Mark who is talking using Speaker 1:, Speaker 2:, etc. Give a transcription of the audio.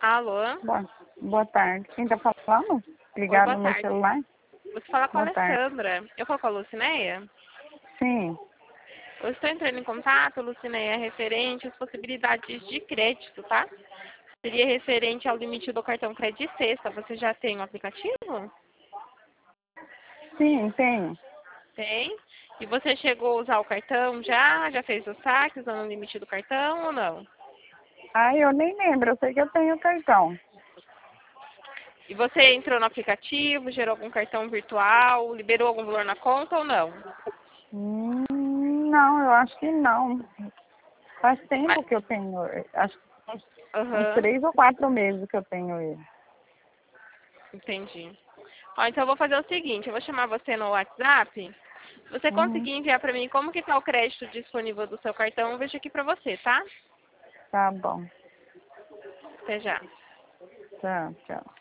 Speaker 1: Alô?
Speaker 2: Boa tarde. Quem tá falando?
Speaker 1: Oi,
Speaker 2: Ligaram
Speaker 1: boa
Speaker 2: no meu
Speaker 1: tarde.
Speaker 2: celular?
Speaker 1: Você fala com a
Speaker 2: Boa tarde.
Speaker 1: Alessandra. Eu falo com a Lucineia?
Speaker 2: Sim.
Speaker 1: Eu estou entrando em contato, Lucineia, referente às possibilidades de crédito, tá? Seria referente ao limite do cartão Crédito Sexta. Você já tem o aplicativo?
Speaker 2: Sim, tenho.
Speaker 1: Tem. E você chegou a usar o cartão já? Já fez o saque usando o limite do cartão ou não?
Speaker 2: Eu nem lembro. Eu sei que eu tenho cartão.
Speaker 1: E você entrou no aplicativo, gerou algum cartão virtual, liberou algum valor na conta ou não?
Speaker 2: Não, eu acho que não. Faz
Speaker 1: Mas,
Speaker 2: tempo que eu tenho. Acho que uns
Speaker 1: aham,
Speaker 2: 3 ou 4 meses que eu tenho ele.
Speaker 1: entendi. Ó, então eu vou fazer o seguinte, eu vou chamar você no WhatsApp. Se você
Speaker 2: Uhum.
Speaker 1: conseguir enviar para mim como que tá o crédito disponível do seu cartão, eu vejo aqui para você, tá?
Speaker 2: Tá bom.
Speaker 1: Até já.
Speaker 2: Tchau, tchau.